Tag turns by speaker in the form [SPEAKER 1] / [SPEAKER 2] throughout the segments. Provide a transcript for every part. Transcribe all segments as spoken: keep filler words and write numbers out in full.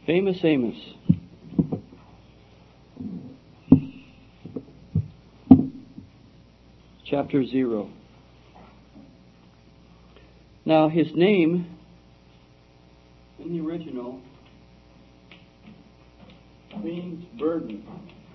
[SPEAKER 1] Famous Amos. Chapter zero. Now his name in the original means burden.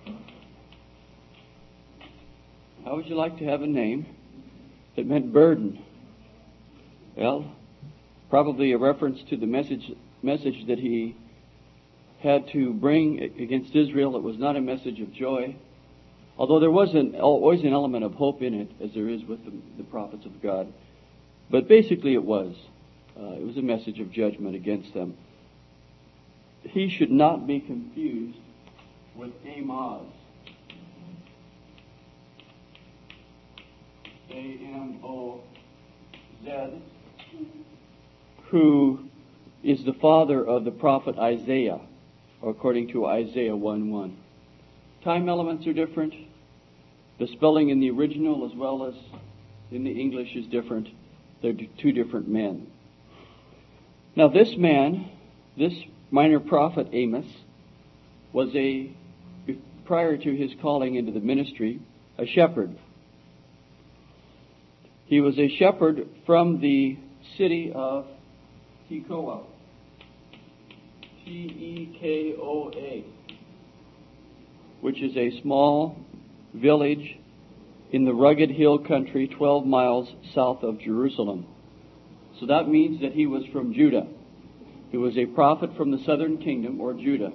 [SPEAKER 1] How would you like to have a name that meant burden? Well, probably a reference to the message message that he had to bring against Israel. It was not a message of joy, although there was an, always an element of hope in it, as there is with the, the prophets of God. But basically it was. Uh, it was a message of judgment against them. He should not be confused with Amos. A M O Z, who is the father of the prophet Isaiah, according to Isaiah one one. Time elements are different. The spelling in the original as well as in the English is different. They're two different men. Now this man, this minor prophet Amos, was a, prior to his calling into the ministry, a shepherd. He was a shepherd from the city of Tekoa. T E K O A, which is a small village in the rugged hill country twelve miles south of Jerusalem. So that means that he was from Judah. He was a prophet from the southern kingdom, or Judah.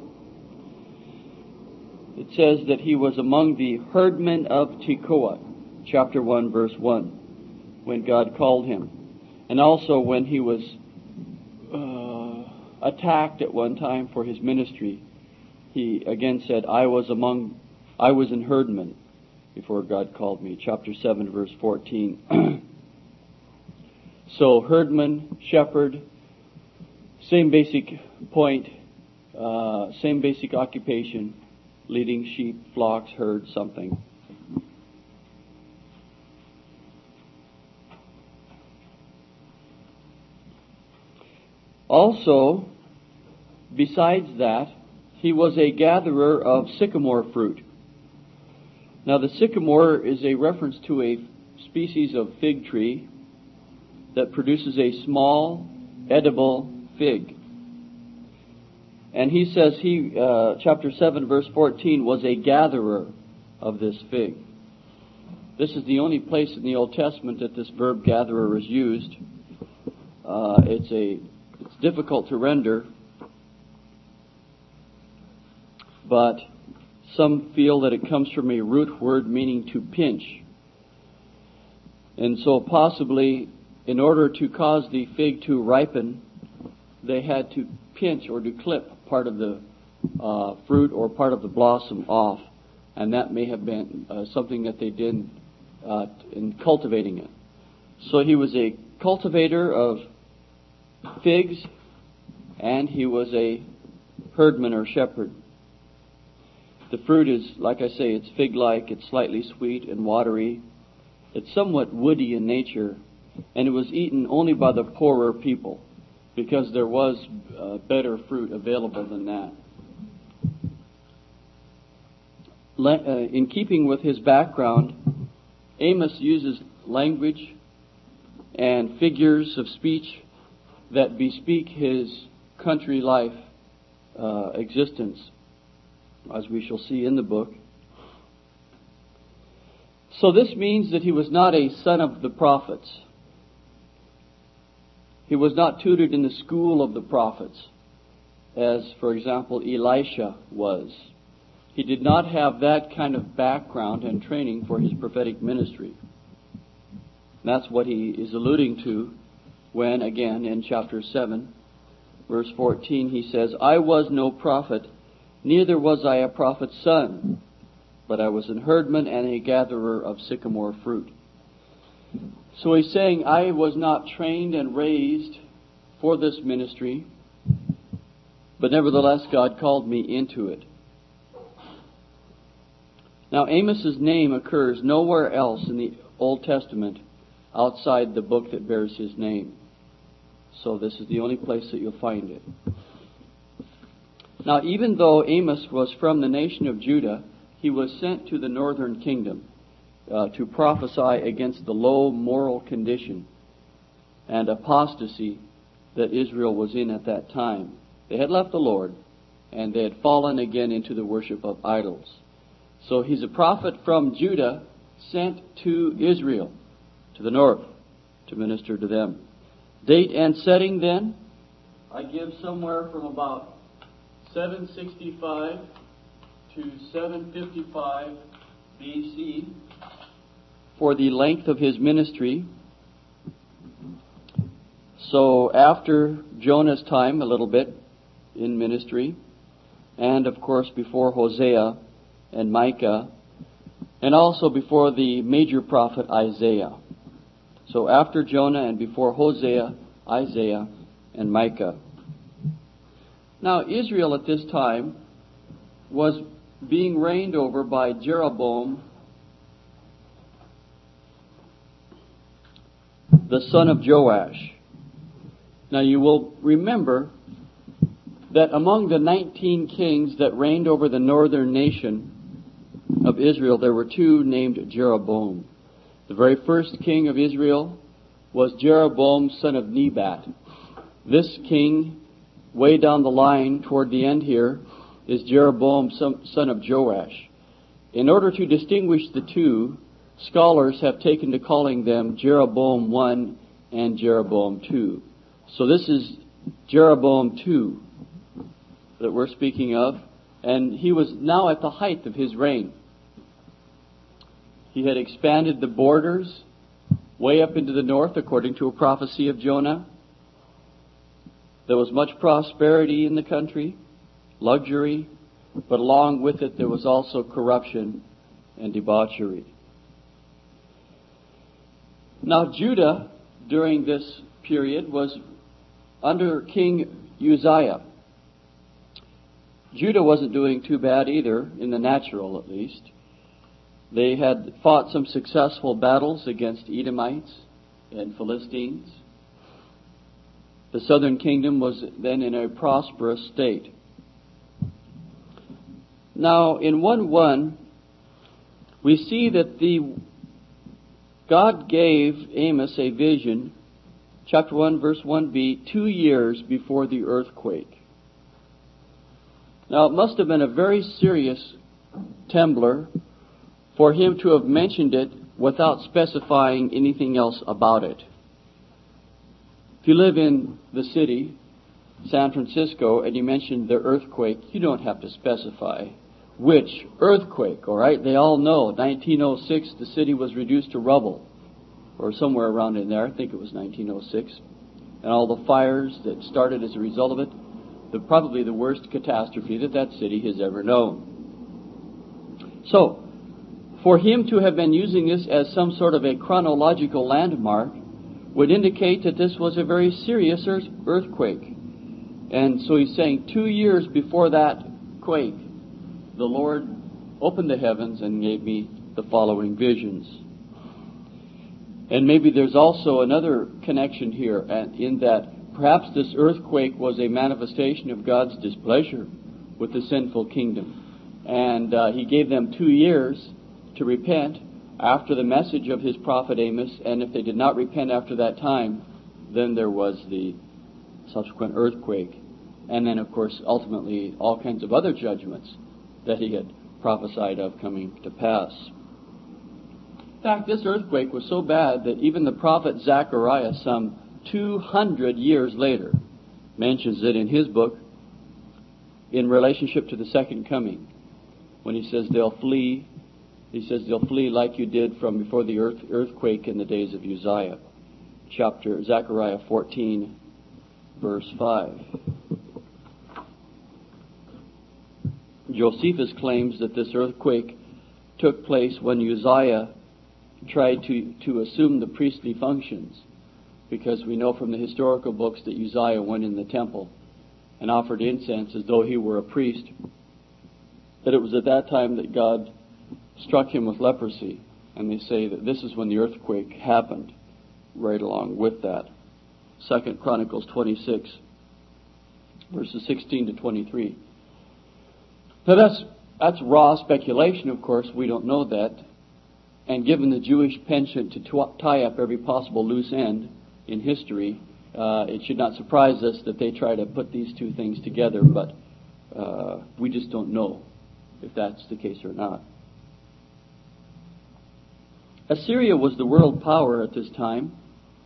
[SPEAKER 1] It says that he was among the herdmen of Tekoa, chapter one, verse one, when God called him. And also when he was uh, attacked at one time for his ministry, he again said, I was among, I was in herdmen before God called me, chapter seven, verse fourteen. So herdman, shepherd, same basic point, uh, same basic occupation, leading sheep, flocks, herds, something. Also, besides that, he was a gatherer of sycamore fruit. Now the sycamore is a reference to a species of fig tree that produces a small, edible fig. And he says he, uh, chapter seven, verse fourteen, was a gatherer of this fig. This is the only place in the Old Testament that this verb gatherer is used. Uh, it's a it's difficult to render, but some feel that it comes from a root word meaning to pinch. And so possibly, in order to cause the fig to ripen, they had to pinch or to clip part of the uh, fruit or part of the blossom off. And that may have been uh, something that they did uh, in cultivating it. So he was a cultivator of figs, and he was a herdman or shepherd. The fruit is, like I say, it's fig-like, it's slightly sweet and watery. It's somewhat woody in nature, and it was eaten only by the poorer people, because there was uh, better fruit available than that. Le- uh, in keeping with his background, Amos uses language and figures of speech that bespeak his country life uh, existence, as we shall see in the book. So this means that he was not a son of the prophets. He was not tutored in the school of the prophets, as, for example, Elisha was. He did not have that kind of background and training for his prophetic ministry. That's what he is alluding to when, again, in chapter seven, verse fourteen, he says, I was no prophet, neither was I a prophet's son, but I was an herdman and a gatherer of sycamore fruit. So he's saying, I was not trained and raised for this ministry, but nevertheless God called me into it. Now Amos's name occurs nowhere else in the Old Testament outside the book that bears his name. So this is the only place that you'll find it. Now, even though Amos was from the nation of Judah, he was sent to the northern kingdom uh, to prophesy against the low moral condition and apostasy that Israel was in at that time. They had left the Lord, and they had fallen again into the worship of idols. So he's a prophet from Judah sent to Israel, to the north, to minister to them. Date and setting then, I give somewhere from about seven sixty-five to seven fifty-five B C for the length of his ministry. So after Jonah's time a little bit in ministry, and of course before Hosea and Micah, and also before the major prophet Isaiah. So after Jonah and before Hosea, Isaiah, and Micah. Now Israel at this time was being reigned over by Jeroboam, the son of Joash. Now you will remember that among the nineteen kings that reigned over the northern nation of Israel, there were two named Jeroboam. The very first king of Israel was Jeroboam, son of Nebat. This king, way down the line toward the end here, is Jeroboam, son of Joash. In order to distinguish the two, scholars have taken to calling them Jeroboam one and Jeroboam two. So this is Jeroboam two that we're speaking of, and he was now at the height of his reign. He had expanded the borders way up into the north according to a prophecy of Jonah. There was much prosperity in the country, luxury, but along with it there was also corruption and debauchery. Now Judah, during this period, was under King Uzziah. Judah wasn't doing too bad either, in the natural at least. They had fought some successful battles against Edomites and Philistines. The southern kingdom was then in a prosperous state. Now, in one one, we see that the God gave Amos a vision, chapter one, verse one b, two years before the earthquake. Now, it must have been a very serious temblor for him to have mentioned it without specifying anything else about it. If you live in the city, San Francisco, and you mention the earthquake, you don't have to specify which earthquake, all right? They all know nineteen oh six the city was reduced to rubble, or somewhere around in there. I think it was nineteen oh six. And all the fires that started as a result of it, the, probably the worst catastrophe that that city has ever known. So, for him to have been using this as some sort of a chronological landmark would indicate that this was a very serious earthquake. And so he's saying two years before that quake, the Lord opened the heavens and gave me the following visions. And maybe there's also another connection here in that perhaps this earthquake was a manifestation of God's displeasure with the sinful kingdom. And uh, he gave them two years to repent after the message of his prophet Amos, and if they did not repent after that time, then there was the subsequent earthquake, and then of course ultimately all kinds of other judgments that he had prophesied of coming to pass. In fact, this earthquake was so bad that even the prophet Zechariah, some two hundred years later, mentions it in his book in relationship to the second coming, when he says they'll flee. He says they'll flee like you did from before the earth, earthquake in the days of Uzziah. Chapter Zechariah fourteen, verse five. Josephus claims that this earthquake took place when Uzziah tried to, to assume the priestly functions, because we know from the historical books that Uzziah went in the temple and offered incense as though he were a priest, that it was at that time that God struck him with leprosy, and they say that this is when the earthquake happened, right along with that. Second Chronicles twenty-six, verses sixteen to twenty-three. Now that's that's raw speculation, of course. We don't know that. And given the Jewish penchant to tw- tie up every possible loose end in history, uh, it should not surprise us that they try to put these two things together. But uh, we just don't know if that's the case or not. Assyria was the world power at this time,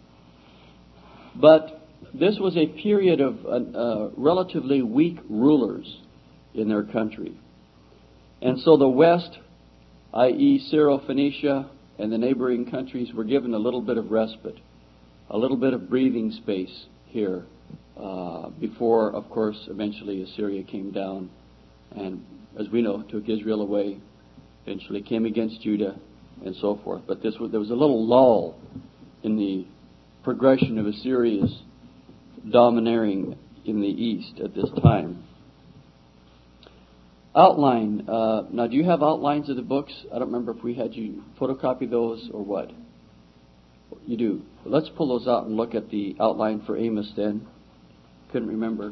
[SPEAKER 1] but this was a period of uh, uh, relatively weak rulers in their country. And so the West, that is. Syro-Phoenicia and the neighboring countries, were given a little bit of respite, a little bit of breathing space here uh, before, of course, eventually Assyria came down and, as we know, took Israel away, eventually came against Judah, and so forth. But this was, there was a little lull in the progression of Assyria's domineering in the east at this time. Outline. Uh, now, do you have outlines of the books? I don't remember if we had you photocopy those or what. You do. Let's pull those out and look at the outline for Amos then. Couldn't remember.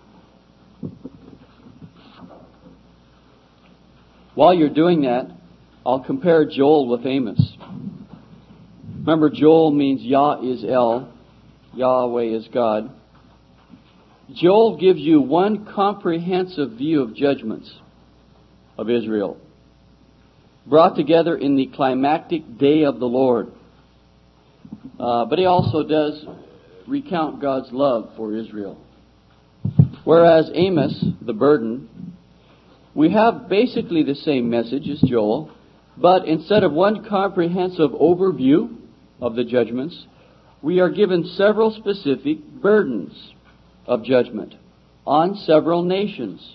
[SPEAKER 1] While you're doing that, I'll compare Joel with Amos. Remember, Joel means Yah is El, Yahweh is God. Joel gives you one comprehensive view of judgments of Israel, brought together in the climactic day of the Lord. Uh, but he also does recount God's love for Israel. Whereas Amos, the burden, we have basically the same message as Joel, but instead of one comprehensive overview of the judgments, we are given several specific burdens of judgment on several nations.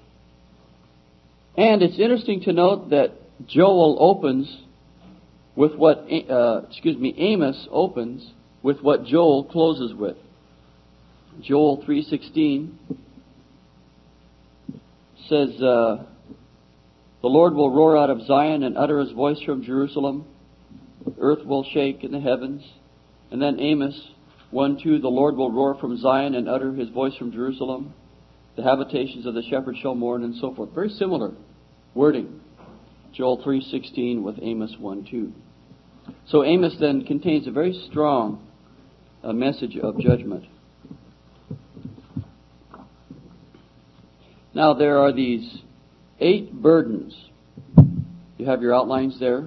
[SPEAKER 1] And it's interesting to note that Joel opens with what, uh, excuse me, Amos opens with what Joel closes with. Joel three sixteen says, uh, "The Lord will roar out of Zion and utter His voice from Jerusalem. The earth will shake in the heavens." And then Amos one two, "The Lord will roar from Zion and utter His voice from Jerusalem. The habitations of the shepherd shall mourn," and so forth. Very similar wording. Joel three sixteen with Amos one two. So Amos then contains a very strong uh, message of judgment. Now there are these eight burdens. You have your outlines there.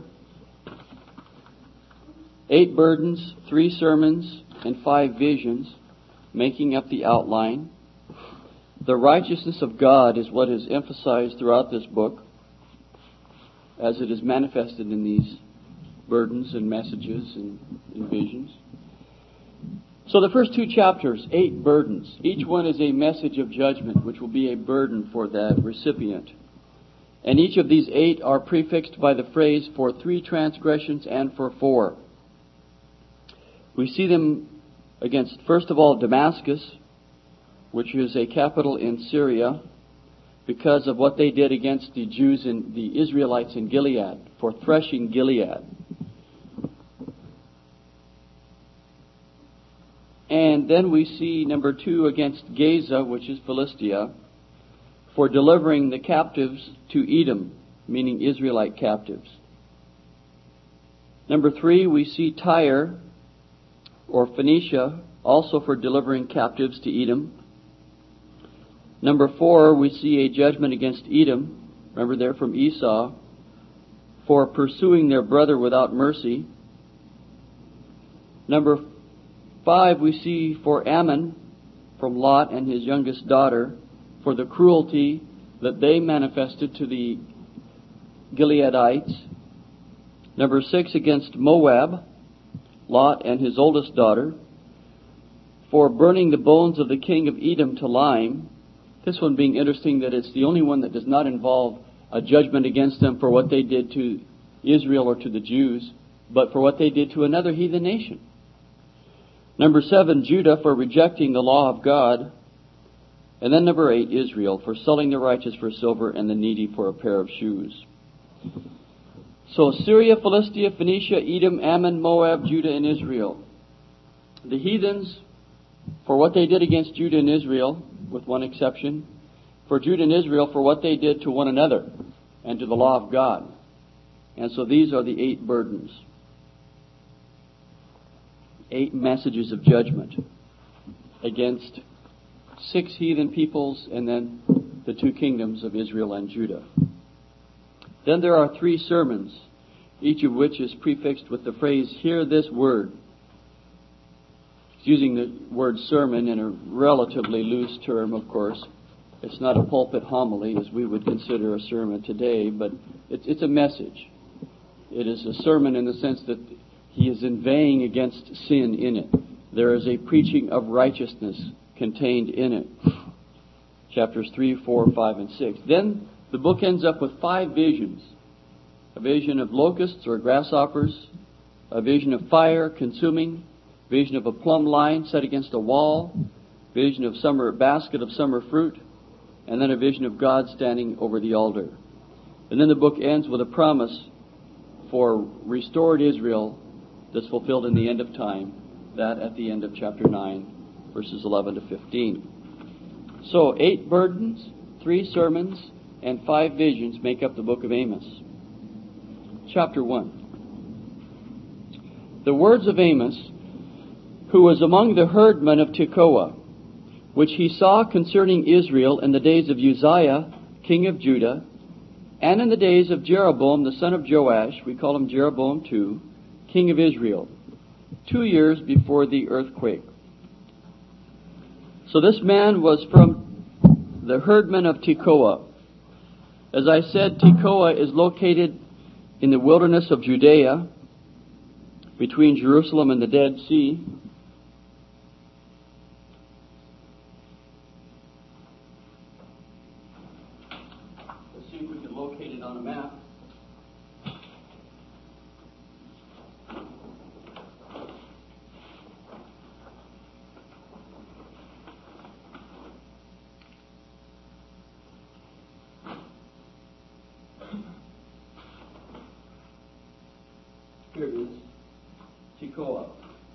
[SPEAKER 1] Eight burdens, three sermons, and five visions, making up the outline. The righteousness of God is what is emphasized throughout this book, as it is manifested in these burdens and messages and, and visions. So the first two chapters, eight burdens. Each one is a message of judgment, which will be a burden for the recipient. And each of these eight are prefixed by the phrase "for three transgressions and for four." We see them against, first of all, Damascus, which is a capital in Syria, because of what they did against the Jews and the Israelites in Gilead, for threshing Gilead. And then we see number two against Gaza, which is Philistia, for delivering the captives to Edom, meaning Israelite captives. Number three, we see Tyre, or Phoenicia, also for delivering captives to Edom. Number four, we see a judgment against Edom. Remember, they're from Esau, for pursuing their brother without mercy. Number five, we see for Ammon, from Lot and his youngest daughter, for the cruelty that they manifested to the Gileadites. Number six, against Moab, Lot and his oldest daughter, for burning the bones of the king of Edom to lime. This one being interesting that it's the only one that does not involve a judgment against them for what they did to Israel or to the Jews, but for what they did to another heathen nation. Number seven, Judah, for rejecting the law of God. And then number eight, Israel, for selling the righteous for silver and the needy for a pair of shoes. So Syria, Philistia, Phoenicia, Edom, Ammon, Moab, Judah, and Israel. The heathens, for what they did against Judah and Israel, with one exception. for Judah and Israel for what they did to one another and to the law of God. And so these are the eight burdens. Eight messages of judgment against six heathen peoples and then the two kingdoms of Israel and Judah. Then there are three sermons, each of which is prefixed with the phrase, "Hear this word." It's using the word sermon in a relatively loose term, of course. It's not a pulpit homily as we would consider a sermon today, but it's, it's a message. It is a sermon in the sense that he is inveighing against sin in it. There is a preaching of righteousness contained in it. Chapters three, four, five, and six. Then the book ends up with five visions. A vision of locusts or grasshoppers, a vision of fire consuming, vision of a plumb line set against a wall, vision of summer basket of summer fruit, and then a vision of God standing over the altar. And then the book ends with a promise for restored Israel that's fulfilled in the end of time, that at the end of chapter nine, verses eleven to fifteen. So, eight burdens, three sermons, and five visions make up the book of Amos. Chapter one. The words of Amos, who was among the herdmen of Tekoa, which he saw concerning Israel in the days of Uzziah, king of Judah, and in the days of Jeroboam, the son of Joash, we call him Jeroboam too, king of Israel, two years before the earthquake. So this man was from the herdmen of Tekoa. As I said, Tekoa is located in the wilderness of Judea, between Jerusalem and the Dead Sea. Let's see if we can locate it on a map. Here it is, Tekoa.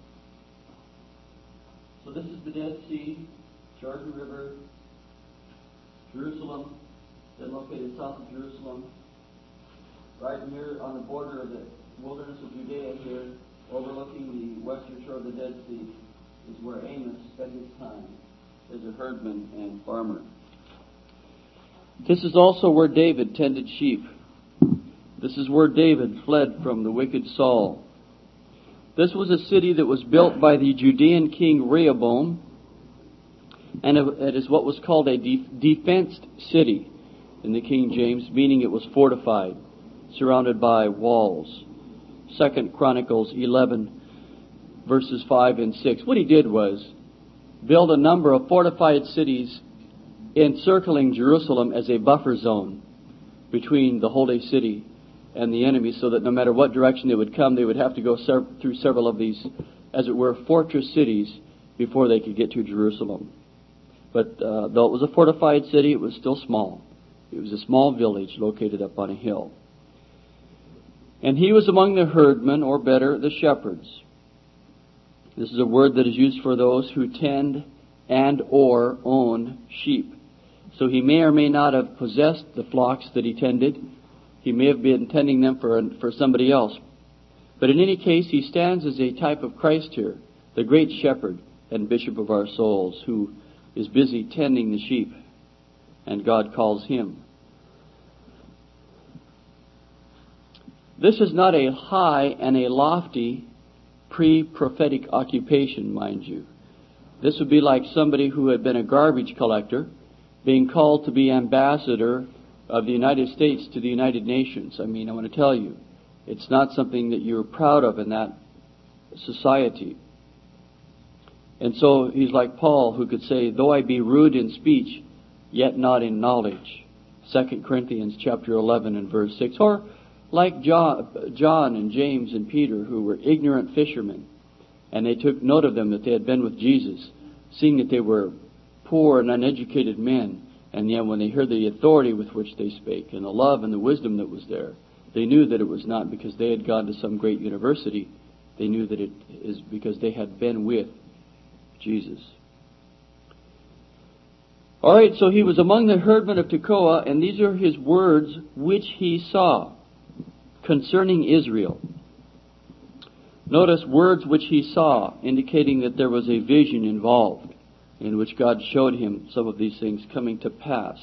[SPEAKER 1] So this is the Dead Sea, Jordan River, Jerusalem, then located south of Jerusalem, right near on the border of the wilderness of Judea here, overlooking the western shore of the Dead Sea, is where Amos spent his time as a herdman and farmer. This is also where David tended sheep. This is where David fled from the wicked Saul. This was a city that was built by the Judean king Rehoboam, and it is what was called a de- defensed city in the King James, meaning it was fortified, surrounded by walls. Second Chronicles eleven, verses five and six. What he did was build a number of fortified cities encircling Jerusalem as a buffer zone between the holy city and the enemy, so that no matter what direction they would come, they would have to go ser- through several of these, as it were, fortress cities before they could get to Jerusalem. But uh, though it was a fortified city, it was still small. It was a small village located up on a hill. And he was among the herdmen, or better, the shepherds. This is a word that is used for those who tend and or own sheep. So he may or may not have possessed the flocks that he tended. He may have been tending them for for somebody else. But in any case, he stands as a type of Christ here, the great shepherd and bishop of our souls, who is busy tending the sheep, and God calls him. This is not a high and a lofty pre-prophetic occupation, mind you. This would be like somebody who had been a garbage collector being called to be ambassador of the United States to the United Nations. I mean, I want to tell you, it's not something that you're proud of in that society. And so he's like Paul, who could say, though I be rude in speech, yet not in knowledge. Second Corinthians chapter eleven and verse six. Or like John, John and James and Peter, who were ignorant fishermen, and they took note of them that they had been with Jesus, seeing that they were poor and uneducated men. And yet when they heard the authority with which they spake, and the love and the wisdom that was there, they knew that it was not because they had gone to some great university. They knew that it is because they had been with Jesus. All right, so he was among the herdmen of Tekoa, and these are his words which he saw concerning Israel. Notice words which he saw, indicating that there was a vision involved in which God showed him some of these things coming to pass.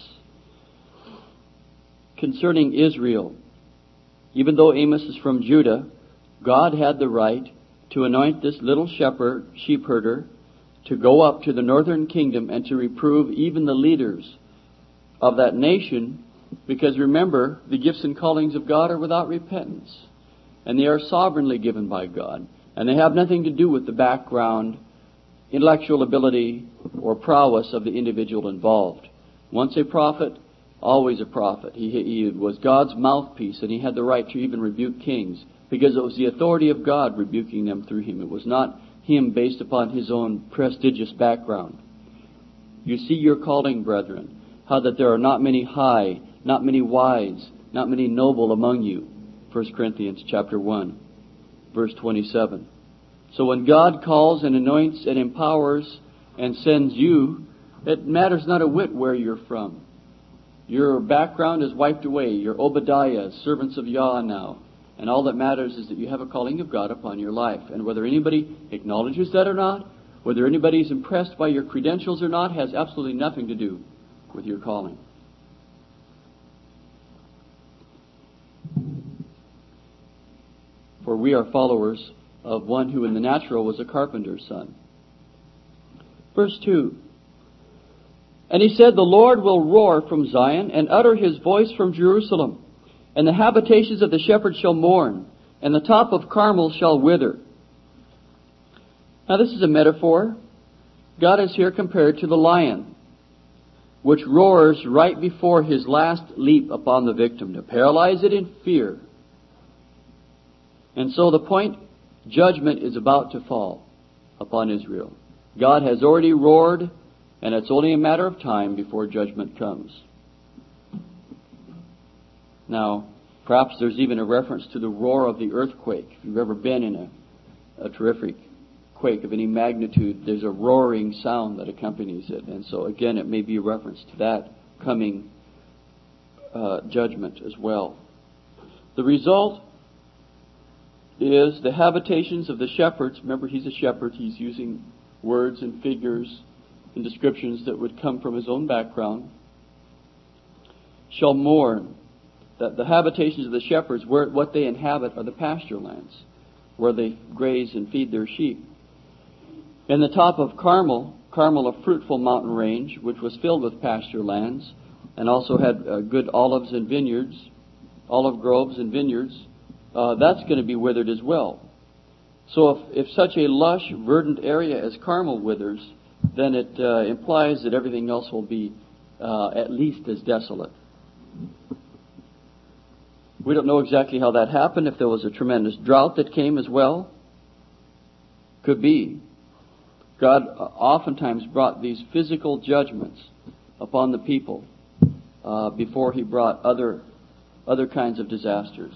[SPEAKER 1] Concerning Israel, even though Amos is from Judah, God had the right to anoint this little shepherd, sheep herder, to go up to the northern kingdom and to reprove even the leaders of that nation, because remember, the gifts and callings of God are without repentance, and they are sovereignly given by God, and they have nothing to do with the background, intellectual ability, or prowess of the individual involved. Once a prophet, always a prophet. He, he was God's mouthpiece, and he had the right to even rebuke kings, because it was the authority of God rebuking them through him. It was not him based upon his own prestigious background. You see your calling, brethren, how that there are not many high, not many wise, not many noble among you. First Corinthians chapter one, verse twenty-seven. So when God calls and anoints and empowers and sends you, it matters not a whit where you're from. Your background is wiped away. You're Obadiah, servants of Yah now. And all that matters is that you have a calling of God upon your life. And whether anybody acknowledges that or not, whether anybody is impressed by your credentials or not, has absolutely nothing to do with your calling. For we are followers of one who in the natural was a carpenter's son. Verse two. And he said, the Lord will roar from Zion and utter his voice from Jerusalem. And the habitations of the shepherds shall mourn, and the top of Carmel shall wither. Now this is a metaphor. God is here compared to the lion, which roars right before his last leap upon the victim, to paralyze it in fear. And so the point, judgment is about to fall upon Israel. God has already roared, and it's only a matter of time before judgment comes. Now, perhaps there's even a reference to the roar of the earthquake. If you've ever been in a, a terrific quake of any magnitude, there's a roaring sound that accompanies it. And so, again, it may be a reference to that coming uh, judgment as well. The result is the habitations of the shepherds. Remember, he's a shepherd. He's using words and figures and descriptions that would come from his own background. Shall mourn. That the habitations of the shepherds, where what they inhabit are the pasture lands, where they graze and feed their sheep. In the top of Carmel, Carmel, a fruitful mountain range, which was filled with pasture lands, and also had uh, good olives and vineyards, olive groves and vineyards, uh, that's going to be withered as well. So if, if such a lush, verdant area as Carmel withers, then it uh, implies that everything else will be uh, at least as desolate. We don't know exactly how that happened, if there was a tremendous drought that came as well. Could be. God oftentimes brought these physical judgments upon the people uh, before he brought other other kinds of disasters.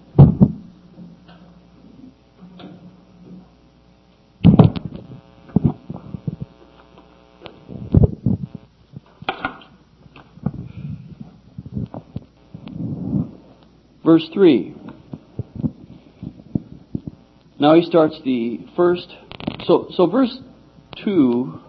[SPEAKER 1] Verse three. Now he starts the first. So, so verse two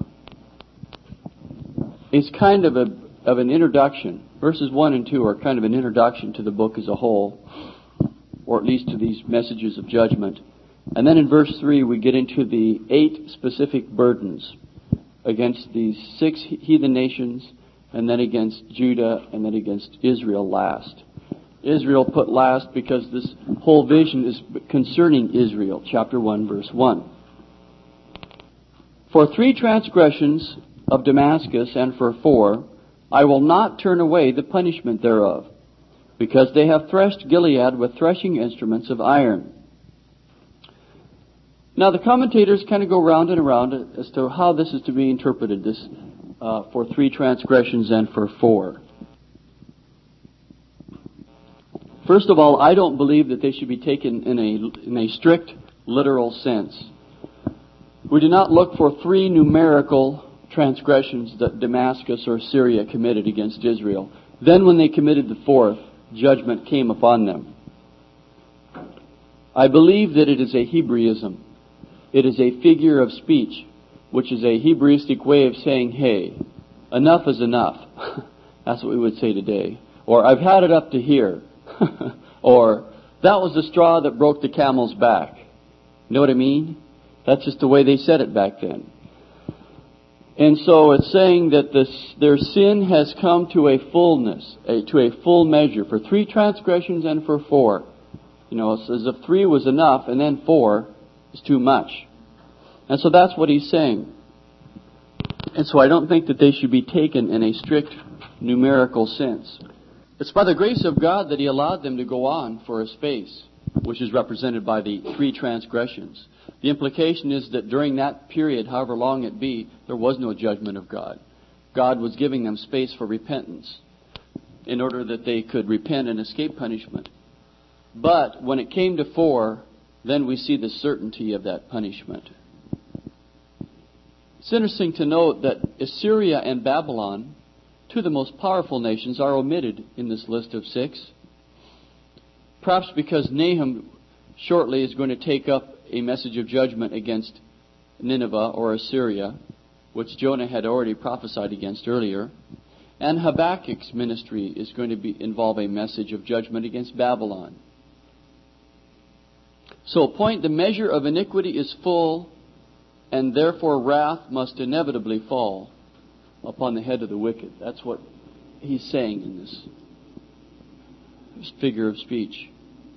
[SPEAKER 1] is kind of a of an introduction. Verses one and two are kind of an introduction to the book as a whole, or at least to these messages of judgment. And then in verse three we get into the eight specific burdens against these six heathen nations, and then against Judah, and then against Israel last. Israel put last because this whole vision is concerning Israel. Chapter one, verse one. For three transgressions of Damascus, and for four, I will not turn away the punishment thereof, because they have threshed Gilead with threshing instruments of iron. Now the commentators kind of go round and around as to how this is to be interpreted, this uh, for three transgressions and for four. First of all, I don't believe that they should be taken in a in a strict literal sense. We do not look for three numerical transgressions that Damascus or Syria committed against Israel. Then when they committed the fourth, judgment came upon them. I believe that it is a Hebraism. It is a figure of speech, which is a Hebraistic way of saying, hey, enough is enough. That's what we would say today. Or, I've had it up to here. Or, that was the straw that broke the camel's back. You know what I mean? That's just the way they said it back then. And so it's saying that this, their sin has come to a fullness, a, to a full measure, for three transgressions and for four. You know, it's as if three was enough and then four is too much. And so that's what he's saying. And so I don't think that they should be taken in a strict numerical sense. It's by the grace of God that he allowed them to go on for a space, which is represented by the three transgressions. The implication is that during that period, however long it be, there was no judgment of God. God was giving them space for repentance in order that they could repent and escape punishment. But when it came to four, then we see the certainty of that punishment. It's interesting to note that Assyria and Babylon, two of the most powerful nations, are omitted in this list of six. Perhaps because Nahum shortly is going to take up a message of judgment against Nineveh or Assyria, which Jonah had already prophesied against earlier. And Habakkuk's ministry is going to be, involve a message of judgment against Babylon. So, point, the measure of iniquity is full, and therefore wrath must inevitably fall upon the head of the wicked. That's what he's saying in this, this figure of speech.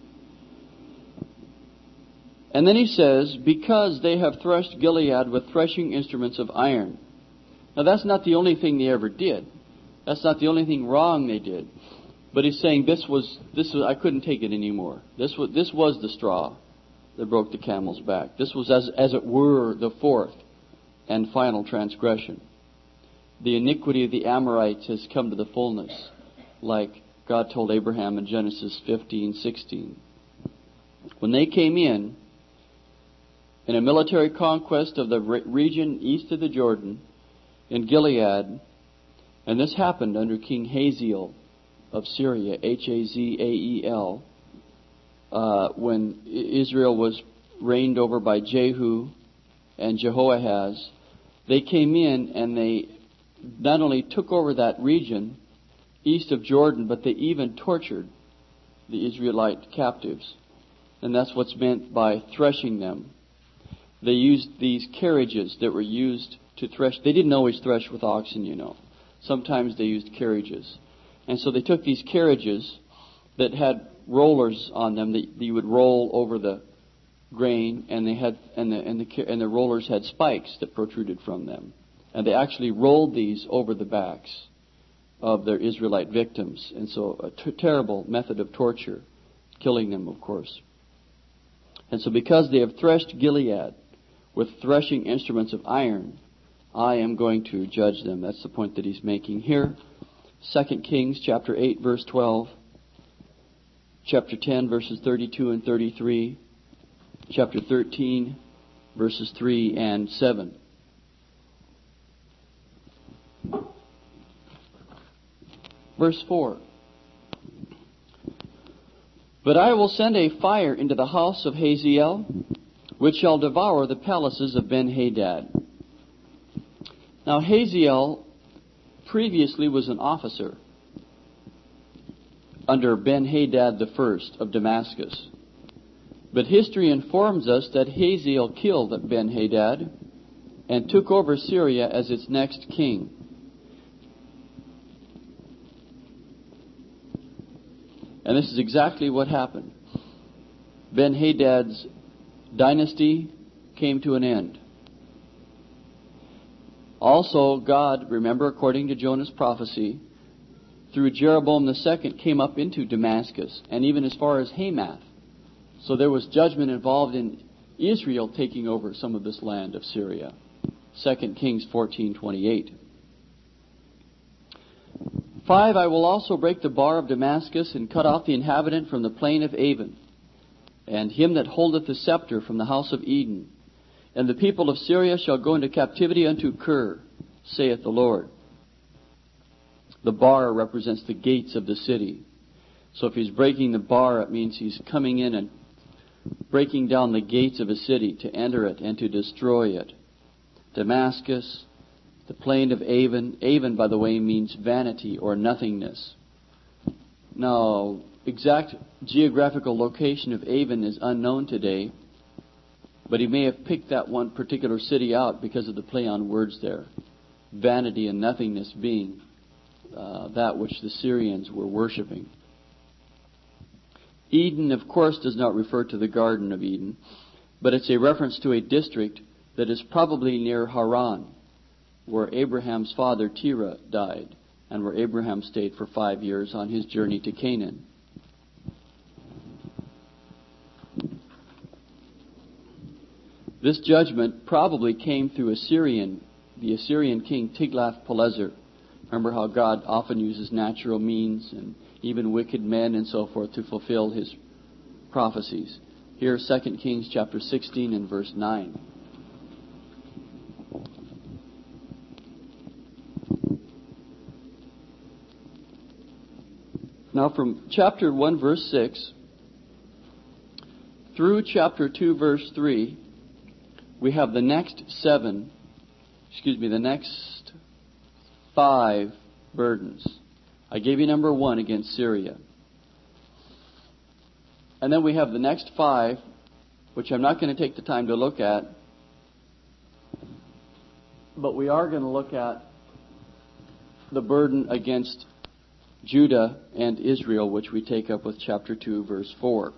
[SPEAKER 1] And then he says, because they have threshed Gilead with threshing instruments of iron. Now that's not the only thing they ever did. That's not the only thing wrong they did. But he's saying this was, this was, I couldn't take it anymore. This was, this was the straw that broke the camel's back. This was, as, as it were, the fourth and final transgression. The iniquity of the Amorites has come to the fullness, like God told Abraham in Genesis fifteen sixteen. When they came in, in a military conquest of the region east of the Jordan, in Gilead, and this happened under King Hazael of Syria, H A Z A E L, uh, when Israel was reigned over by Jehu and Jehoahaz. They came in and they not only took over that region east of Jordan, but they even tortured the Israelite captives. And that's what's meant by threshing them. They used these carriages that were used to thresh. They didn't always thresh with oxen, you know. Sometimes they used carriages. And so they took these carriages that had rollers on them that you would roll over the grain, and they had and the and the and the rollers had spikes that protruded from them. And they actually rolled these over the backs of their Israelite victims. And so a t- terrible method of torture, killing them, of course. And so because they have threshed Gilead with threshing instruments of iron, I am going to judge them. That's the point that he's making here. Second Kings chapter eight, verse twelve. Chapter ten, verses thirty-two and thirty-three. Chapter thirteen, verses three and seven. Verse four. But I will send a fire into the house of Hazael, which shall devour the palaces of Ben-Hadad. Now Hazael previously was an officer under Ben-Hadad the first of Damascus. But history informs us that Hazael killed Ben-Hadad and took over Syria as its next king. And this is exactly what happened. Ben-Hadad's dynasty came to an end. Also, God, remember, according to Jonah's prophecy, through Jeroboam the second, came up into Damascus, and even as far as Hamath. So there was judgment involved in Israel taking over some of this land of Syria. Second Kings fourteen twenty-eight. Five, I will also break the bar of Damascus, and cut off the inhabitant from the plain of Avon, and him that holdeth the scepter from the house of Eden. And the people of Syria shall go into captivity unto Kir. saith the Lord. The bar represents the gates of the city. So if he's breaking the bar, it means he's coming in and breaking down the gates of a city to enter it and to destroy it. Damascus, the plain of Avon. Avon, by the way, means vanity or nothingness. Now, exact geographical location of Avon is unknown today, but he may have picked that one particular city out because of the play on words there. Vanity and nothingness being uh, that which the Syrians were worshiping. Eden, of course, does not refer to the Garden of Eden, but it's a reference to a district that is probably near Haran, where Abraham's father Terah died, and where Abraham stayed for five years on his journey to Canaan. This judgment probably came through Assyrian, the Assyrian king Tiglath-Pileser. Remember how God often uses natural means and even wicked men and so forth to fulfill his prophecies. Here, Second Kings chapter sixteen and verse nine. Now from chapter one verse six through chapter two verse three, we have the next seven, excuse me, the next five burdens. I gave you number one against Syria. And then we have the next five, which I'm not going to take the time to look at, but we are going to look at the burden against Judah and Israel, which we take up with chapter two, verse four.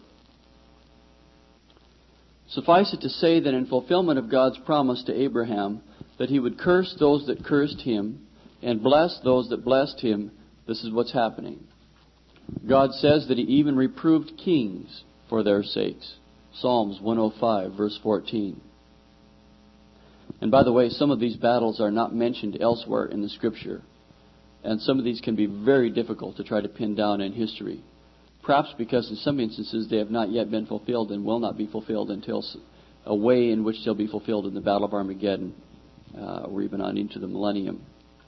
[SPEAKER 1] Suffice it to say that in fulfillment of God's promise to Abraham that he would curse those that cursed him and bless those that blessed him, this is what's happening. God says that he even reproved kings for their sakes. Psalms one oh five, verse fourteen. And by the way, some of these battles are not mentioned elsewhere in the Scripture. And some of these can be very difficult to try to pin down in history. Perhaps because in some instances they have not yet been fulfilled and will not be fulfilled until a way in which they'll be fulfilled in the Battle of Armageddon, uh, or even on into the millennium.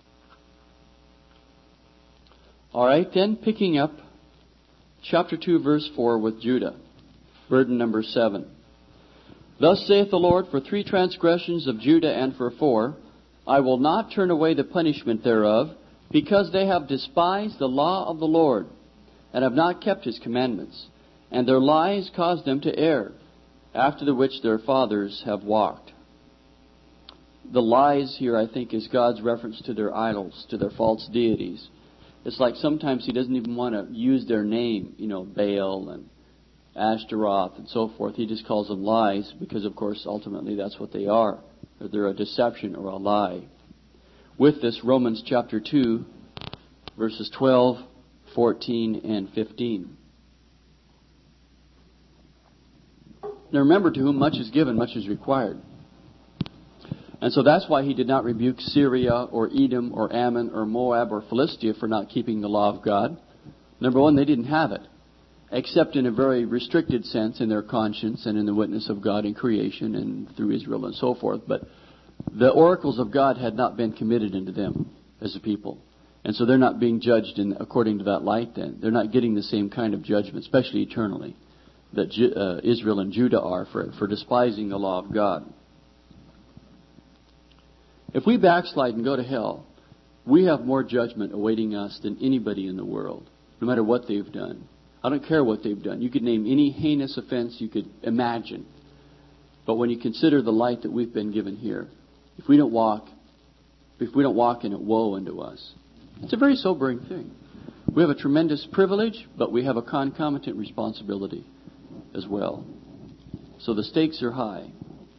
[SPEAKER 1] All right, then picking up chapter two, verse four with Judah, burden number seven. Thus saith the Lord, for three transgressions of Judah and for four, I will not turn away the punishment thereof, because they have despised the law of the Lord, and have not kept his commandments, and their lies caused them to err, after the which their fathers have walked. The lies here, I think, is God's reference to their idols, to their false deities. It's like sometimes he doesn't even want to use their name, you know, Baal and Ashtaroth and so forth. He just calls them lies because, of course, ultimately that's what they are. They're a deception or a lie. With this, Romans chapter two, verses twelve, fourteen, and fifteen. Now remember, to whom much is given, much is required. And so that's why he did not rebuke Syria or Edom or Ammon or Moab or Philistia for not keeping the law of God. Number one, they didn't have it, except in a very restricted sense in their conscience and in the witness of God in creation and through Israel and so forth. But the oracles of God had not been committed into them as a people. And so they're not being judged in according to that light then. They're not getting the same kind of judgment, especially eternally, that uh, Israel and Judah are for, for despising the law of God. If we backslide and go to hell, we have more judgment awaiting us than anybody in the world, no matter what they've done. I don't care what they've done. You could name any heinous offense you could imagine. But when you consider the light that we've been given here, if we don't walk, if we don't walk in it, woe unto us. It's a very sobering thing. We have a tremendous privilege, but we have a concomitant responsibility as well. So the stakes are high.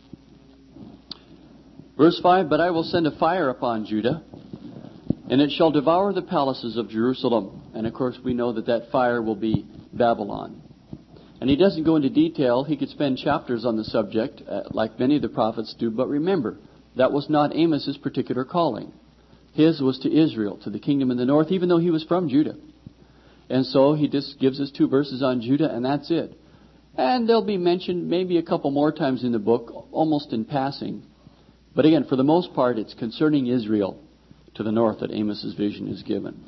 [SPEAKER 1] Verse five, but I will send a fire upon Judah, and it shall devour the palaces of Jerusalem. And of course we know that that fire will be Babylon. And he doesn't go into detail. He could spend chapters on the subject, uh, like many of the prophets do. But remember, that was not Amos's particular calling. His was to Israel, to the kingdom in the north, even though he was from Judah. And so he just gives us two verses on Judah, and that's it. And they'll be mentioned maybe a couple more times in the book, almost in passing. But again, for the most part, it's concerning Israel to the north that Amos's vision is given.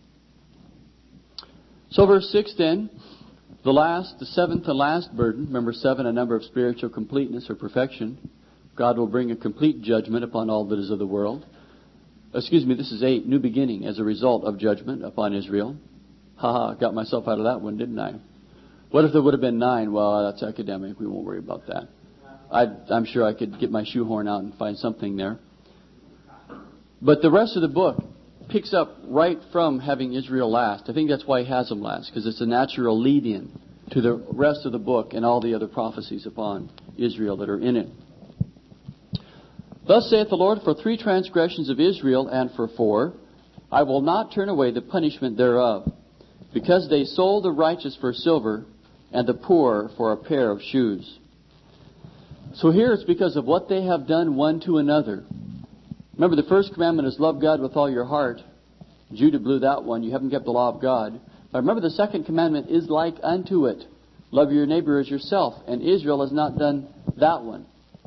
[SPEAKER 1] So verse six then, the last, the seventh and last burden. Remember, seven, a number of spiritual completeness or perfection. God will bring a complete judgment upon all that is of the world. Excuse me, this is eight, new beginning as a result of judgment upon Israel. Ha ha, got myself out of that one, didn't I? What if there would have been nine? Well, that's academic. We won't worry about that. I, I'm sure I could get my shoehorn out and find something there. But the rest of the book picks up right from having Israel last. I think that's why he has them last, because it's a natural lead-in to the rest of the book and all the other prophecies upon Israel that are in it. Thus saith the Lord, for three transgressions of Israel and for four, I will not turn away the punishment thereof, because they sold the righteous for silver and the poor for a pair of shoes. So here it's because of what they have done one to another. Remember, the first commandment is love God with all your heart. Judah blew that one. You haven't kept the law of God. But remember, the second commandment is like unto it. Love your neighbor as yourself. And Israel has not done that one.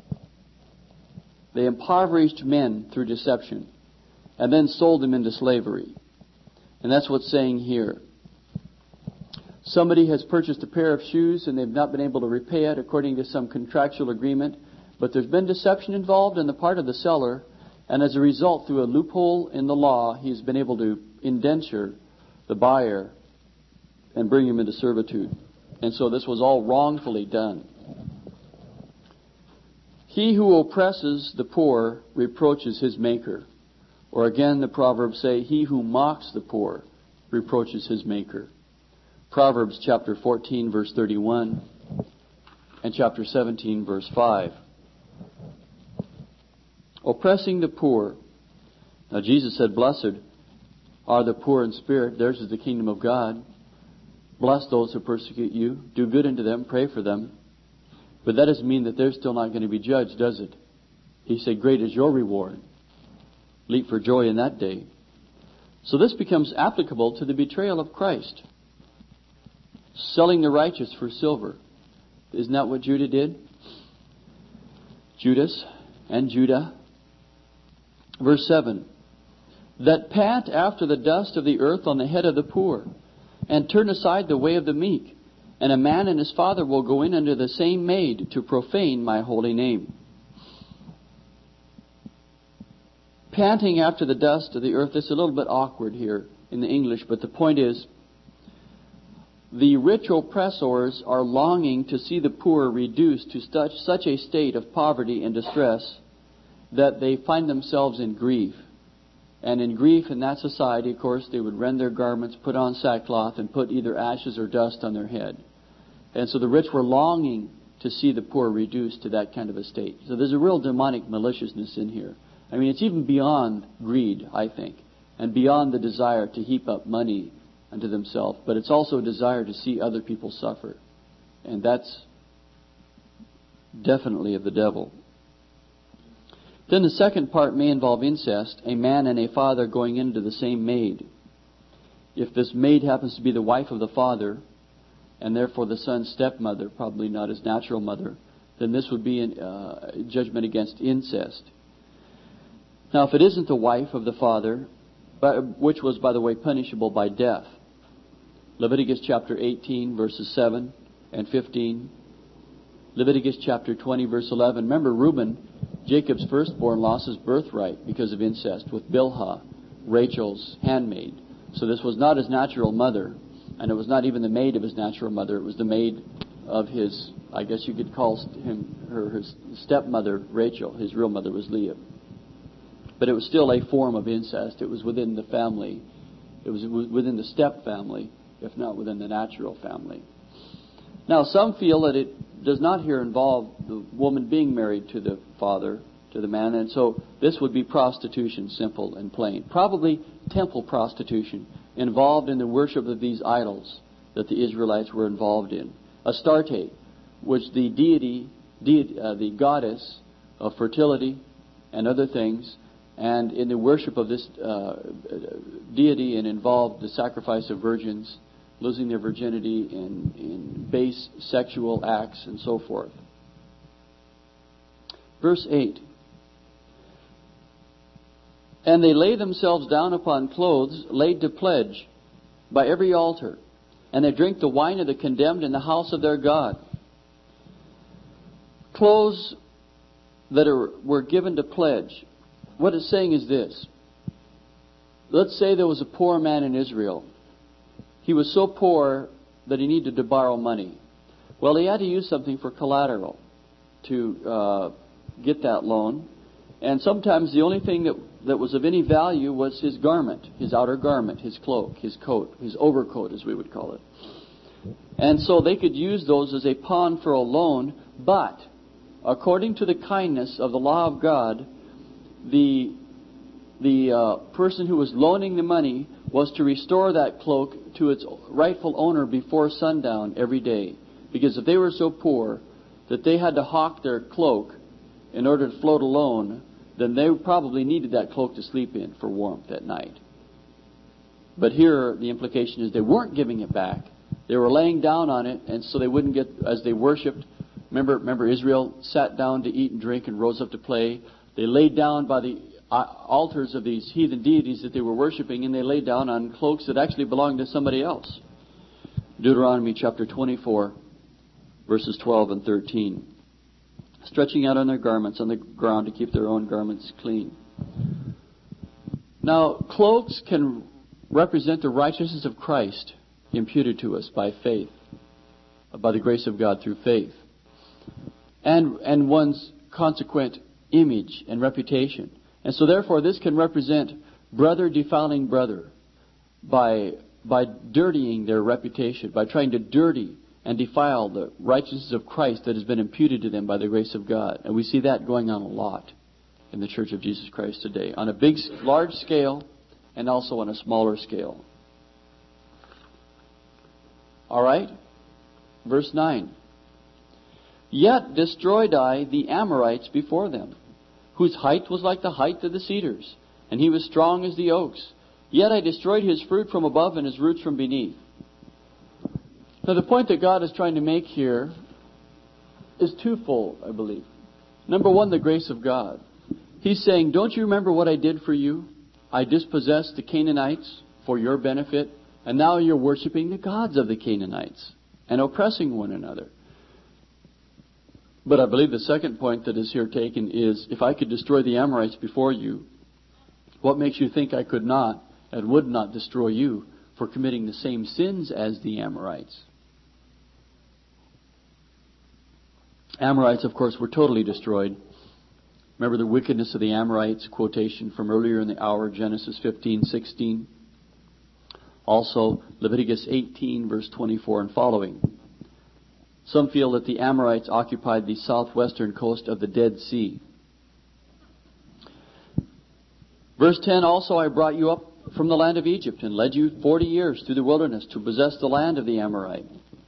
[SPEAKER 1] They impoverished men through deception and then sold them into slavery. And that's what's saying here. Somebody has purchased a pair of shoes and they've not been able to repay it according to some contractual agreement. But there's been deception involved on the part of the seller. And as a result, through a loophole in the law, he's been able to indenture the buyer and bring him into servitude. And so this was all wrongfully done. He who oppresses the poor reproaches his maker. Or again, the Proverbs say, he who mocks the poor reproaches his maker. Proverbs chapter fourteen, verse thirty-one, and chapter seventeen, verse five. Oppressing the poor. Now Jesus said, blessed are the poor in spirit. Theirs is the kingdom of God. Bless those who persecute you. Do good unto them. Pray for them. But that doesn't mean that they're still not going to be judged, does it? He said, great is your reward. Leap for joy in that day. So this becomes applicable to the betrayal of Christ. Selling the righteous for silver. Isn't that what Judah did? Judas and Judah. Verse seven. That pant after the dust of the earth on the head of the poor, and turn aside the way of the meek. And a man and his father will go in under the same maid to profane my holy name. Panting after the dust of the earth. It's a little bit awkward here in the English, but the point is, the rich oppressors are longing to see the poor reduced to such, such a state of poverty and distress that they find themselves in grief. And in grief in that society, of course, they would rend their garments, put on sackcloth, and put either ashes or dust on their head. And so the rich were longing to see the poor reduced to that kind of a state. So there's a real demonic maliciousness in here. I mean, it's even beyond greed, I think, and beyond the desire to heap up money unto themselves. But it's also a desire to see other people suffer. And that's definitely of the devil. Then the second part may involve incest, a man and a father going into the same maid. If this maid happens to be the wife of the father, and therefore the son's stepmother, probably not his natural mother, then this would be a uh, judgment against incest. Now, if it isn't the wife of the father, but, which was, by the way, punishable by death, Leviticus chapter eighteen, verses seven and fifteen, Leviticus chapter twenty, verse eleven. Remember, Reuben, Jacob's firstborn, lost his birthright because of incest with Bilhah, Rachel's handmaid. So this was not his natural mother, and it was not even the maid of his natural mother. It was the maid of his, I guess you could call him her his stepmother, Rachel. His real mother was Leah. But it was still a form of incest. It was within the family. It was within the step family, if not within the natural family. Now, some feel that it does not here involve the woman being married to the father, to the man, and so this would be prostitution, simple and plain. Probably temple prostitution, involved in the worship of these idols that the Israelites were involved in. Astarte, which the deity, deity uh, the goddess of fertility and other things, and in the worship of this uh, deity, and involved the sacrifice of virgins, losing their virginity in, in base sexual acts and so forth. Verse eight. And they lay themselves down upon clothes laid to pledge by every altar, and they drink the wine of the condemned in the house of their God. Clothes that are, were given to pledge. What it's saying is this. Let's say there was a poor man in Israel. He was so poor that he needed to borrow money. Well, he had to use something for collateral to uh, get that loan. And sometimes the only thing that, that was of any value was his garment, his outer garment, his cloak, his coat, his overcoat, as we would call it. And so they could use those as a pawn for a loan, but according to the kindness of the law of God, the the uh, person who was loaning the money was to restore that cloak to its rightful owner before sundown every day. Because if they were so poor that they had to hawk their cloak in order to float a loan, then they probably needed that cloak to sleep in for warmth at night. But here the implication is they weren't giving it back. They were laying down on it, and so they wouldn't get, as they worshipped. Remember, remember Israel sat down to eat and drink and rose up to play. They laid down by the altars of these heathen deities that they were worshiping, and they laid down on cloaks that actually belonged to somebody else. Deuteronomy chapter twenty-four, verses twelve and thirteen. Stretching out on their garments on the ground to keep their own garments clean. Now, cloaks can represent the righteousness of Christ imputed to us by faith, by the grace of God through faith, and and one's consequent image and reputation. And so therefore this can represent brother defiling brother by by dirtying their reputation, by trying to dirty and defile the righteousness of Christ that has been imputed to them by the grace of God. And we see that going on a lot in the Church of Jesus Christ today, on a big, large scale and also on a smaller scale. All right? Verse nine. Yet destroyed I the Amorites before them, whose height was like the height of the cedars, and he was strong as the oaks. Yet I destroyed his fruit from above and his roots from beneath. Now the point that God is trying to make here is twofold, I believe. Number one, the grace of God. He's saying, don't you remember what I did for you? I dispossessed the Canaanites for your benefit, and now you're worshiping the gods of the Canaanites and oppressing one another. But I believe the second point that is here taken is, if I could destroy the Amorites before you, what makes you think I could not and would not destroy you for committing the same sins as the Amorites? Amorites, of course, were totally destroyed. Remember the wickedness of the Amorites, quotation from earlier in the hour, Genesis fifteen sixteen. Also, Leviticus eighteen, verse twenty-four and following. Some feel that the Amorites occupied the southwestern coast of the Dead Sea. Verse ten, also I brought you up from the land of Egypt and led you forty years through the wilderness to possess the land of the Amorite.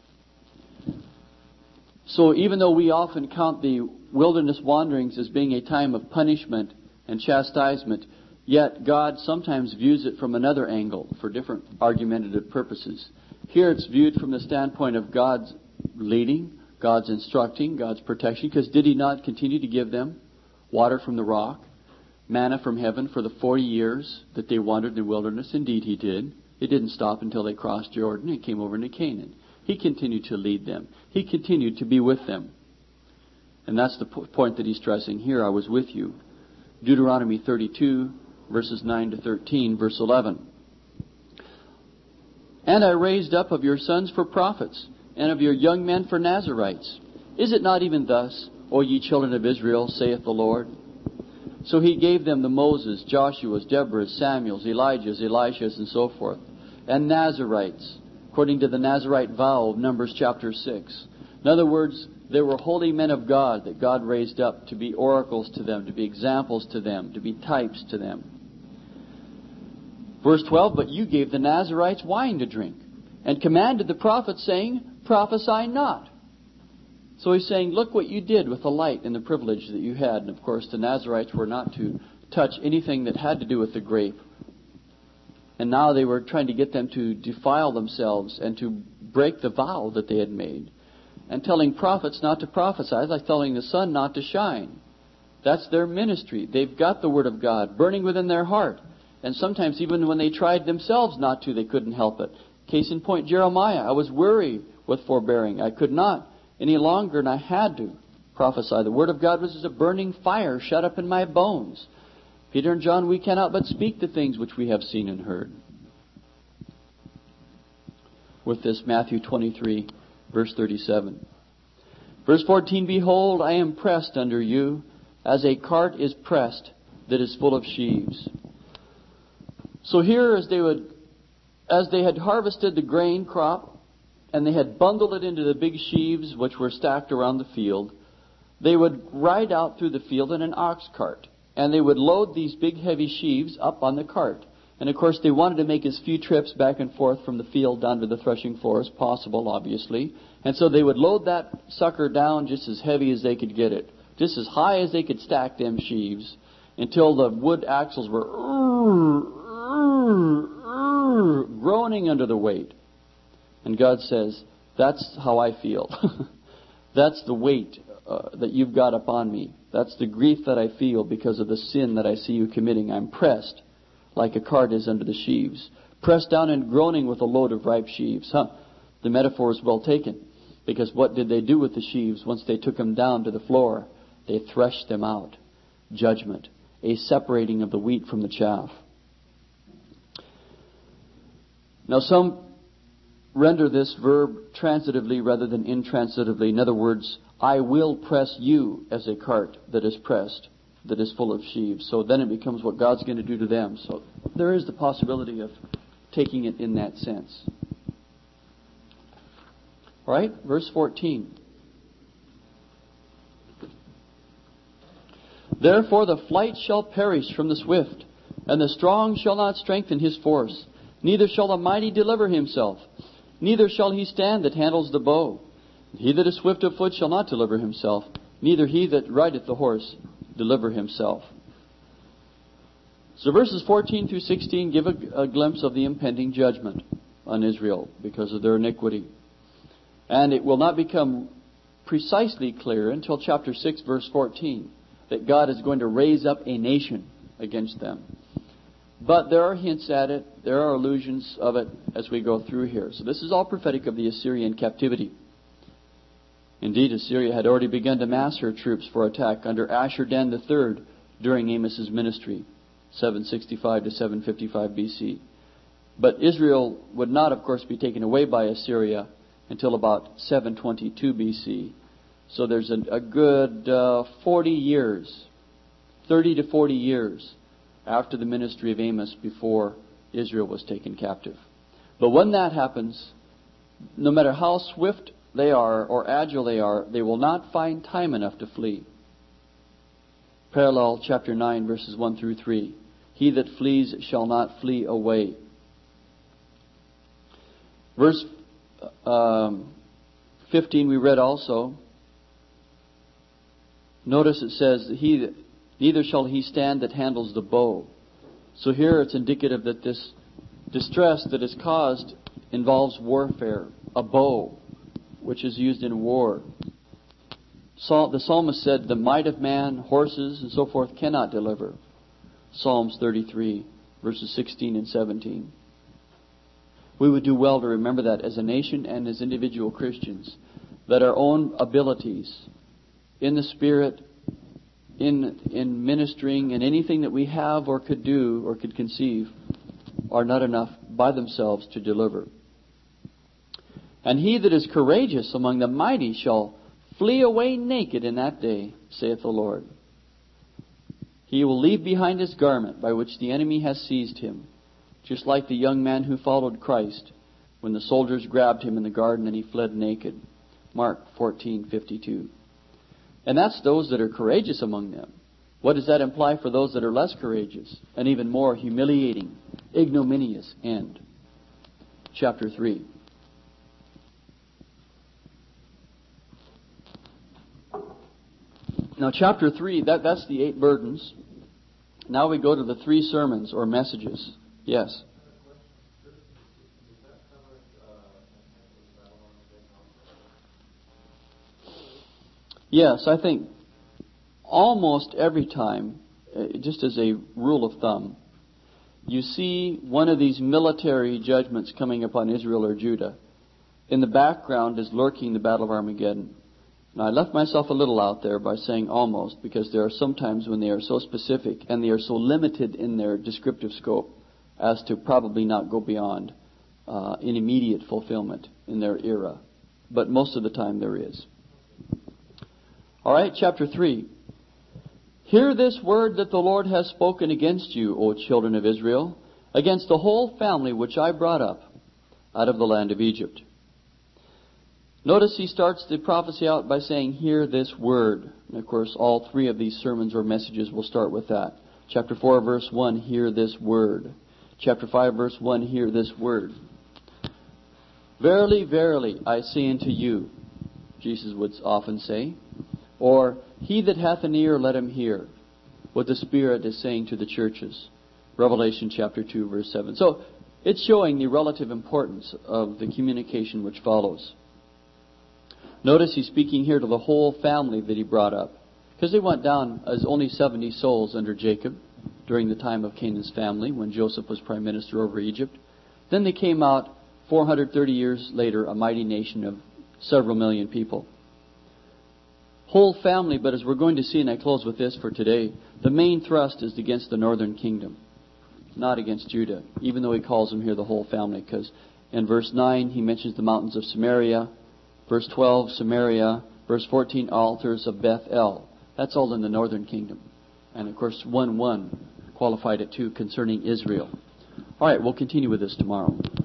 [SPEAKER 1] So even though we often count the wilderness wanderings as being a time of punishment and chastisement, yet God sometimes views it from another angle for different argumentative purposes. Here it's viewed from the standpoint of God's leading, God's instructing, God's protection, because did He not continue to give them water from the rock, manna from heaven for the forty years that they wandered in the wilderness? Indeed He did. It didn't stop until they crossed Jordan and came over into Canaan. He continued to lead them. He continued to be with them. And that's the po- point that he's stressing here. I was with you. Deuteronomy thirty-two, verses nine to thirteen, verse eleven. And I raised up of your sons for prophets, and of your young men for Nazarites. Is it not even thus, O ye children of Israel, saith the Lord? So he gave them the Moses, Joshua's, Deborah's, Samuel's, Elijah's, Elisha's, and so forth, and Nazarites, according to the Nazarite vow of Numbers chapter six. In other words, there were holy men of God that God raised up to be oracles to them, to be examples to them, to be types to them. Verse twelve, but you gave the Nazarites wine to drink, and commanded the prophets, saying, prophesy not. So he's saying, look what you did with the light and the privilege that you had. And of course, the Nazarites were not to touch anything that had to do with the grape. And now they were trying to get them to defile themselves and to break the vow that they had made. And telling prophets not to prophesy, like telling the sun not to shine. That's their ministry. They've got the Word of God burning within their heart. And sometimes even when they tried themselves not to, they couldn't help it. Case in point, Jeremiah. I was weary with forbearing. I could not any longer, and I had to prophesy. The Word of God was as a burning fire shut up in my bones. Peter and John, we cannot but speak the things which we have seen and heard. With this, Matthew twenty-three, verse thirty-seven. Verse fourteen, Behold, I am pressed under you, as a cart is pressed that is full of sheaves. So here, as they would, as they had harvested the grain crop, and they had bundled it into the big sheaves which were stacked around the field, they would ride out through the field in an ox cart, and they would load these big heavy sheaves up on the cart. And of course, they wanted to make as few trips back and forth from the field down to the threshing floor as possible, obviously. And so they would load that sucker down just as heavy as they could get it, just as high as they could stack them sheaves, until the wood axles were groaning under the weight. And God says, that's how I feel. That's the weight uh, that you've got upon me. That's the grief that I feel because of the sin that I see you committing. I'm pressed like a cart is under the sheaves. Pressed down and groaning with a load of ripe sheaves. Huh? The metaphor is well taken. Because what did they do with the sheaves once they took them down to the floor? They threshed them out. Judgment. A separating of the wheat from the chaff. Now some render this verb transitively rather than intransitively. In other words, I will press you as a cart that is pressed, that is full of sheaves. So then it becomes what God's going to do to them. So there is the possibility of taking it in that sense. All right, verse fourteen. Therefore the flight shall perish from the swift, and the strong shall not strengthen his force. Neither shall the mighty deliver himself. Neither shall he stand that handles the bow. He that is swift of foot shall not deliver himself. Neither he that rideth the horse deliver himself. So verses fourteen through sixteen give a, a glimpse of the impending judgment on Israel because of their iniquity. And it will not become precisely clear until chapter six, verse fourteen, that God is going to raise up a nation against them. But there are hints at it. There are allusions of it as we go through here. So this is all prophetic of the Assyrian captivity. Indeed, Assyria had already begun to mass her troops for attack under Ashur-dan the third during Amos's ministry, seven sixty-five to seven fifty-five B C. But Israel would not, of course, be taken away by Assyria until about seven twenty-two B C. So there's a, a good uh, forty years, thirty to forty years after the ministry of Amos before Israel was taken captive. But when that happens, no matter how swift they are or agile they are, they will not find time enough to flee. Parallel chapter nine, verses one through three. He that flees shall not flee away. Verse um, fifteen we read also. Notice it says, he that, neither shall he stand that handles the bow. So here it's indicative that this distress that is caused involves warfare, a bow, which is used in war. The psalmist said, the might of man, horses, and so forth cannot deliver. Psalms thirty-three, verses sixteen and seventeen. We would do well to remember that as a nation and as individual Christians, that our own abilities in the Spirit, in in ministering, and anything that we have or could do or could conceive are not enough by themselves to deliver. And he that is courageous among the mighty shall flee away naked in that day, saith the Lord. He will leave behind his garment by which the enemy has seized him, just like the young man who followed Christ when the soldiers grabbed him in the garden and he fled naked. Mark fourteen fifty-two. And that's those that are courageous among them. What does that imply for those that are less courageous? An even more humiliating, ignominious end. Chapter three. Now, chapter three, that, that's the eight burdens. Now we go to the three sermons or messages. Yes? Yes, I think almost every time, uh, just as a rule of thumb, you see one of these military judgments coming upon Israel or Judah, in the background is lurking the Battle of Armageddon. Now, I left myself a little out there by saying almost, because there are some times when they are so specific and they are so limited in their descriptive scope as to probably not go beyond uh, an immediate fulfillment in their era. But most of the time there is. All right, chapter three. Hear this word that the Lord has spoken against you, O children of Israel, against the whole family which I brought up out of the land of Egypt. Notice he starts the prophecy out by saying, hear this word. And of course, all three of these sermons or messages will start with that. Chapter four, verse one, hear this word. Chapter five, verse one, hear this word. Verily, verily, I say unto you, Jesus would often say, or, he that hath an ear, let him hear what the Spirit is saying to the churches. Revelation chapter two, verse seven. So, it's showing the relative importance of the communication which follows. Notice he's speaking here to the whole family that he brought up. Because they went down as only seventy souls under Jacob during the time of Canaan's family when Joseph was prime minister over Egypt. Then they came out four hundred thirty years later, a mighty nation of several million people. Whole family, but as we're going to see, and I close with this for today, the main thrust is against the northern kingdom, not against Judah, even though he calls them here the whole family, because in verse nine he mentions the mountains of Samaria, verse twelve, Samaria, verse fourteen, altars of Beth-el. That's all in the northern kingdom. And of course, one one qualified it too concerning Israel. All right, we'll continue with this tomorrow.